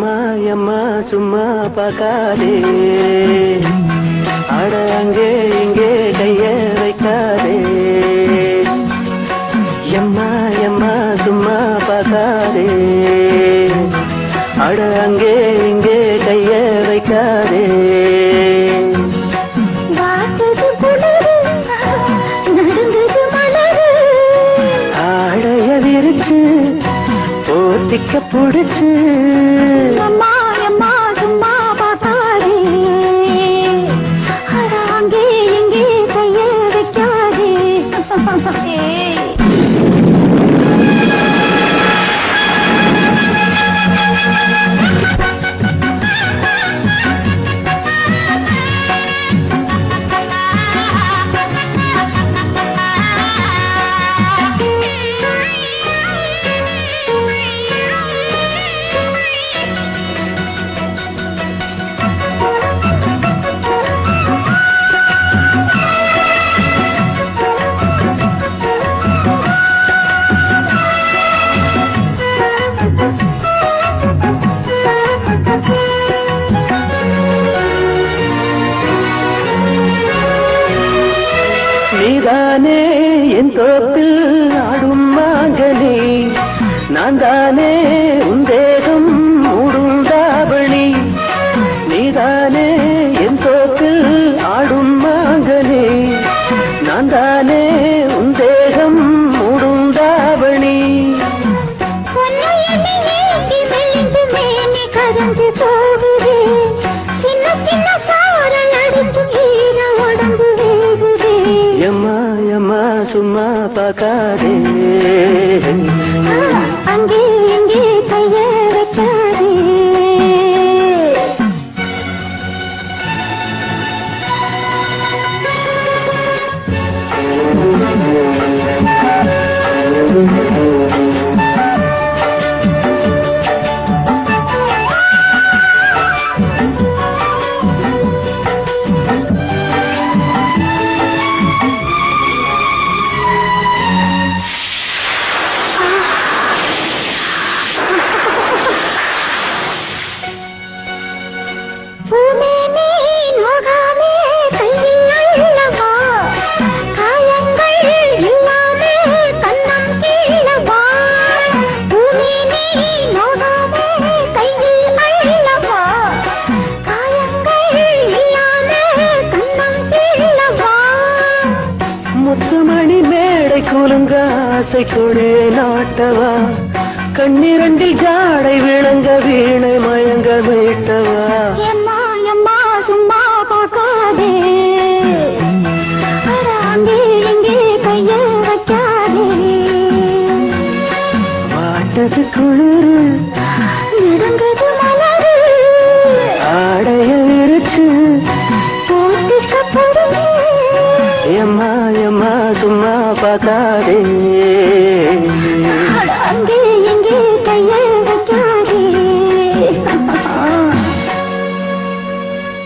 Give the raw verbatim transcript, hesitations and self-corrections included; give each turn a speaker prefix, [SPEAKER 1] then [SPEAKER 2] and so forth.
[SPEAKER 1] எம்மா எம்மா சும்மா பார்க்காதே, அட அங்கே இங்கே கைய வைக்காதே. எம்மா எம்மா சும்மா பார்க்காதே, அட அங்கே இங்கே கைய வைக்காதே. ஆடைய விரிச்சு போத்திக்க புடிச்சு நீதானே என் தோப்பில் ஆடும் மாங்கனி, நான் தானே உன் தேகம் மூடும் தாவணி. நீதானே என் தோப்பில் ஆடும் மாங்கனி, நான் தானே உன் தேகம் மூடும் தாவணி. எம்மா எம்மா சும்மா பார்க்காதே,
[SPEAKER 2] அங்கே இங்கே கைய வைக்காதே.
[SPEAKER 1] முத்துமணி மேடை குலுங்க ஆசை கொடே நாட்டவா, கண்ணிரண்டில் ஜாடை விளங்க வீணை மயங்க மீட்டவா.
[SPEAKER 2] எம்மா எம்மா சும்மா பார்க்காதே, அங்கே இங்கே கைய வைக்காதே.
[SPEAKER 1] வாட்டது குளிரு
[SPEAKER 2] நடுங்குது மலரு,
[SPEAKER 1] ஆடைய விரிச்சு
[SPEAKER 2] போத்திக்க பொறுமை.
[SPEAKER 1] எம்மா எம்மா சும்மா பார்க்காதே.